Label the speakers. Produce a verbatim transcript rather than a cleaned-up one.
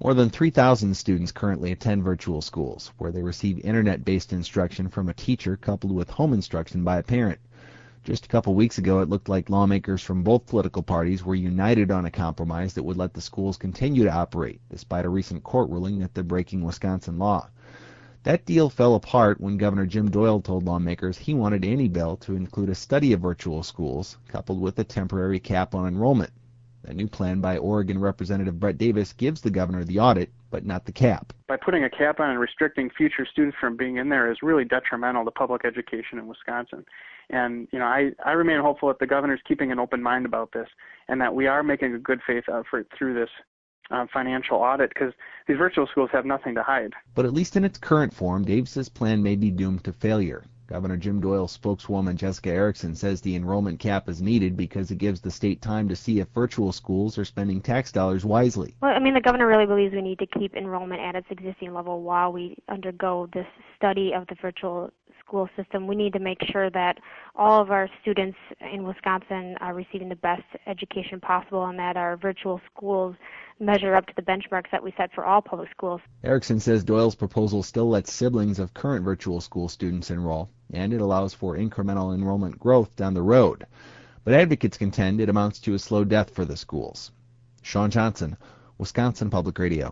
Speaker 1: More than three thousand students currently attend virtual schools, where they receive internet-based instruction from a teacher coupled with home instruction by a parent. Just a couple weeks ago, it looked like lawmakers from both political parties were united on a compromise that would let the schools continue to operate, despite a recent court ruling that they're breaking Wisconsin law. That deal fell apart when Governor Jim Doyle told lawmakers he wanted any bill to include a study of virtual schools, coupled with a temporary cap on enrollment. A new plan by Oregon Representative Brett Davis gives the governor the audit, but not the cap.
Speaker 2: By putting a cap on and restricting future students from being in there is really detrimental to public education in Wisconsin. And, you know, I, I remain hopeful that the governor's keeping an open mind about this and that we are making a good faith effort through this uh, financial audit, because these virtual schools have nothing to hide.
Speaker 1: But at least in its current form, Davis's plan may be doomed to failure. Governor Jim Doyle's spokeswoman Jessica Erickson says the enrollment cap is needed because it gives the state time to see if virtual schools are spending tax dollars wisely.
Speaker 3: Well, I mean, the governor really believes we need to keep enrollment at its existing level while we undergo this study of the virtual school system. We need to make sure that all of our students in Wisconsin are receiving the best education possible and that our virtual schools measure up to the benchmarks that we set for all public schools.
Speaker 1: Erickson says Doyle's proposal still lets siblings of current virtual school students enroll, and it allows for incremental enrollment growth down the road. But advocates contend it amounts to a slow death for the schools. Sean Johnson, Wisconsin Public Radio.